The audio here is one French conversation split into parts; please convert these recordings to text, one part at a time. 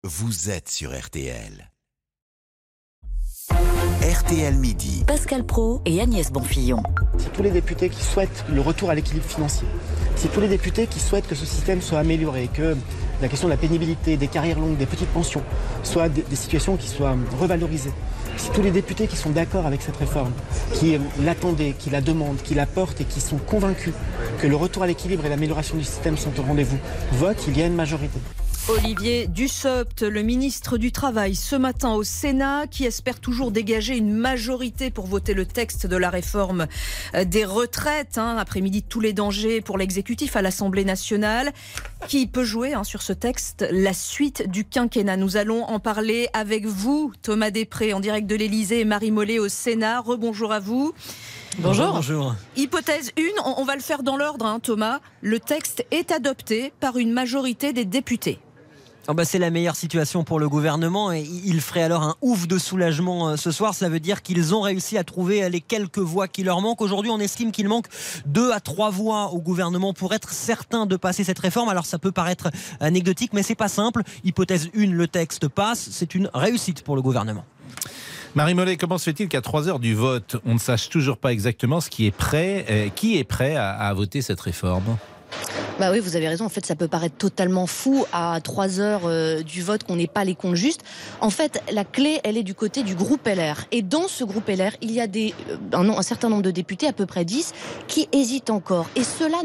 vous êtes sur RTL. RTL Midi. Pascal Praud et Agnès Bonfillon. C'est tous les députés qui souhaitent le retour à l'équilibre financier. C'est tous les députés qui souhaitent que ce système soit amélioré, que la question de la pénibilité, des carrières longues, des petites pensions, soient des situations qui soient revalorisées. C'est tous les députés qui sont d'accord avec cette réforme, qui l'attendaient, qui la demandent, qui la portent et qui sont convaincus que le retour à l'équilibre et l'amélioration du système sont au rendez-vous. Vote, il y a une majorité. Olivier Dussopt, le ministre du Travail, ce matin au Sénat, qui espère toujours dégager une majorité pour voter le texte de la réforme des retraites, après-midi de tous les dangers pour l'exécutif à l'Assemblée nationale, qui peut jouer sur ce texte la suite du quinquennat. Nous allons en parler avec vous, Thomas Després, en direct de l'Élysée, et Marie Mollet au Sénat. Rebonjour à vous. Bonjour. Bonjour. Hypothèse 1, on va le faire dans l'ordre, Thomas. Le texte est adopté par une majorité des députés. C'est la meilleure situation pour le gouvernement et il ferait alors un ouf de soulagement ce soir. Cela veut dire qu'ils ont réussi à trouver les quelques voix qui leur manquent. Aujourd'hui, on estime qu'il manque 2 à 3 voix au gouvernement pour être certain de passer cette réforme. Alors ça peut paraître anecdotique, mais c'est pas simple. Hypothèse 1, le texte passe. C'est une réussite pour le gouvernement. Marie Mollet, comment se fait-il qu'à 3 heures du vote, on ne sache toujours pas exactement qui est prêt à voter cette réforme ? Oui, vous avez raison. En fait, ça peut paraître totalement fou à 3 heures du vote qu'on n'ait pas les comptes justes. En fait, la clé, elle est du côté du groupe LR. Et dans ce groupe LR, il y a un certain nombre de députés, à peu près 10, qui hésitent encore. Et ceux-là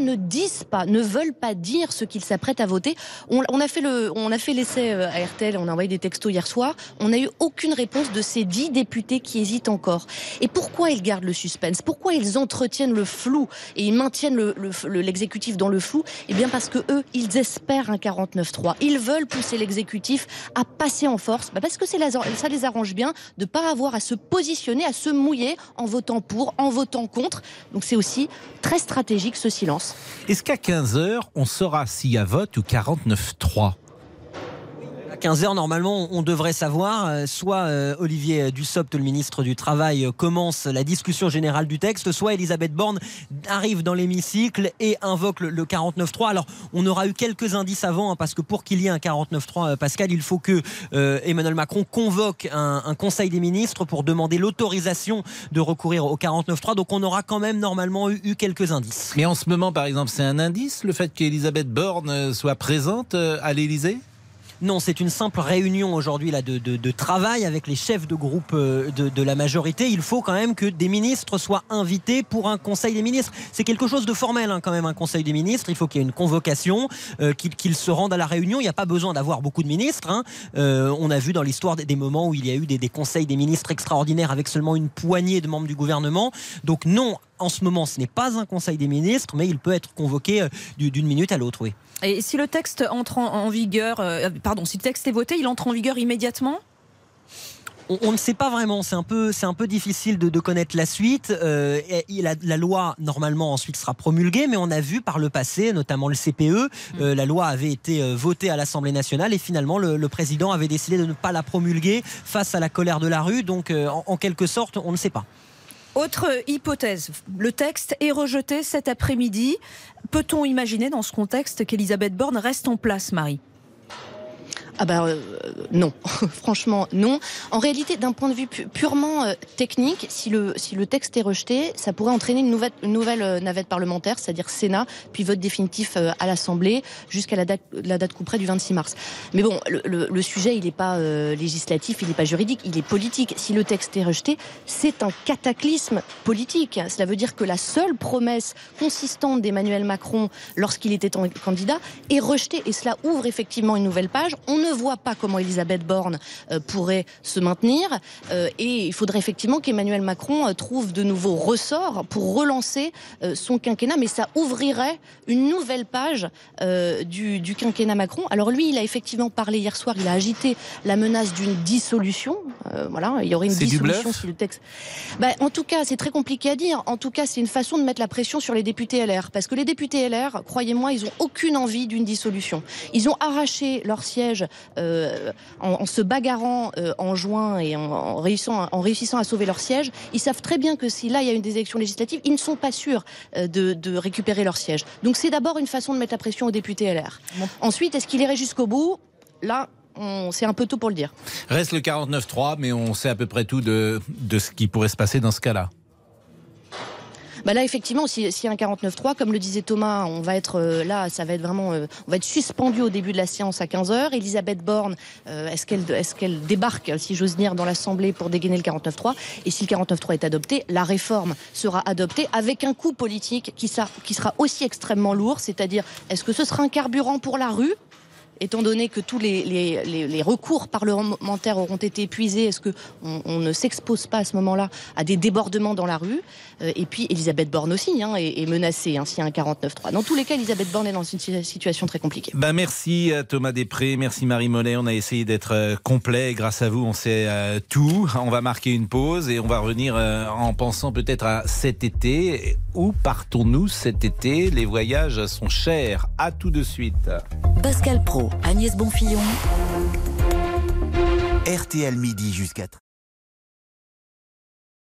ne veulent pas dire ce qu'ils s'apprêtent à voter. On a fait l'essai à RTL, on a envoyé des textos hier soir. On n'a eu aucune réponse de ces 10 députés qui hésitent encore. Et pourquoi ils gardent le suspense ? Pourquoi ils entretiennent le flou et ils maintiennent l'exécutif dans le flou ? Eh bien parce que eux, ils espèrent un 49-3. Ils veulent pousser l'exécutif à passer en force, parce que ça les arrange bien de ne pas avoir à se positionner, à se mouiller en votant pour, en votant contre. Donc c'est aussi très stratégique ce silence. Est-ce qu'à 15h, on saura s'il y a vote ou 49-3 ? À 15h, normalement, on devrait savoir. Soit Olivier Dussopt, le ministre du Travail, commence la discussion générale du texte, soit Elisabeth Borne arrive dans l'hémicycle et invoque le 49.3. Alors, on aura eu quelques indices avant, parce que pour qu'il y ait un 49.3, Pascal, il faut que Emmanuel Macron convoque un conseil des ministres pour demander l'autorisation de recourir au 49.3. Donc, on aura quand même normalement eu quelques indices. Mais en ce moment, par exemple, c'est un indice, le fait qu'Elisabeth Borne soit présente à l'Élysée ? Non, c'est une simple réunion aujourd'hui de travail avec les chefs de groupe de la majorité. Il faut quand même que des ministres soient invités pour un conseil des ministres. C'est quelque chose de formel quand même, un conseil des ministres. Il faut qu'il y ait une convocation, qu'ils se rendent à la réunion. Il n'y a pas besoin d'avoir beaucoup de ministres. On a vu dans l'histoire des moments où il y a eu des conseils des ministres extraordinaires avec seulement une poignée de membres du gouvernement. Donc non, en ce moment, ce n'est pas un conseil des ministres, mais il peut être convoqué d'une minute à l'autre, oui. Et si le texte entre en vigueur, si le texte est voté, il entre en vigueur immédiatement ? On ne sait pas vraiment, c'est un peu difficile de connaître la suite. La loi, normalement, ensuite sera promulguée, mais on a vu par le passé, notamment le CPE, la loi avait été votée à l'Assemblée nationale et finalement le président avait décidé de ne pas la promulguer face à la colère de la rue. Donc, en quelque sorte, on ne sait pas. Autre hypothèse, le texte est rejeté cet après-midi. Peut-on imaginer dans ce contexte qu'Elisabeth Borne reste en place, Marie ? Non, franchement non. En réalité, d'un point de vue purement technique, si le texte est rejeté, ça pourrait entraîner une nouvelle navette parlementaire, c'est-à-dire Sénat, puis vote définitif à l'Assemblée, jusqu'à la date coup près du 26 mars. Mais bon, le sujet, il n'est pas législatif, il n'est pas juridique, il est politique. Si le texte est rejeté, c'est un cataclysme politique. Cela veut dire que la seule promesse consistante d'Emmanuel Macron, lorsqu'il était candidat, est rejetée. Et cela ouvre effectivement une nouvelle page. On ne voit pas comment Elisabeth Borne pourrait se maintenir et il faudrait effectivement qu'Emmanuel Macron trouve de nouveaux ressorts pour relancer son quinquennat, mais ça ouvrirait une nouvelle page du quinquennat Macron. Alors lui, il a effectivement parlé hier soir, il a agité la menace d'une dissolution. Il y aurait une dissolution si le texte... en tout cas, c'est très compliqué à dire. En tout cas, c'est une façon de mettre la pression sur les députés LR, parce que les députés LR, croyez-moi, ils n'ont aucune envie d'une dissolution. Ils ont arraché leur siège en se bagarrant en juin et en réussissant à sauver leur siège. Ils savent très bien que si là il y a des élections législatives, ils ne sont pas sûrs de récupérer leur siège. Donc c'est d'abord une façon de mettre la pression aux députés LR. Ensuite, est-ce qu'il irait jusqu'au bout ? Là, c'est un peu tôt pour le dire. Reste le 49.3, mais on sait à peu près tout de ce qui pourrait se passer dans ce cas-là. Bah là, effectivement, s'il y a un 49.3, comme le disait Thomas, on va être là, ça va être vraiment, on va être suspendu au début de la séance à 15h. Elisabeth Borne, est-ce qu'elle débarque, si j'ose dire, dans l'Assemblée pour dégainer le 49.3? Et si le 49.3 est adopté, la réforme sera adoptée avec un coût politique qui sera aussi extrêmement lourd. C'est-à-dire, est-ce que ce sera un carburant pour la rue? Étant donné que tous les recours parlementaires auront été épuisés, est-ce qu'on ne s'expose pas à ce moment-là à des débordements dans la rue? Et puis Elisabeth Borne aussi est menacée s'il y a un 49.3. Dans tous les cas, Elisabeth Borne est dans une situation très compliquée. Merci Thomas Després, merci Marie Mollet. On a essayé d'être complet. Grâce à vous, on sait tout. On va marquer une pause et on va revenir en pensant peut-être à cet été. Où partons-nous cet été? Les voyages sont chers. À tout de suite. Pascal Praud, Agnès Bonfillon. RTL midi jusqu'à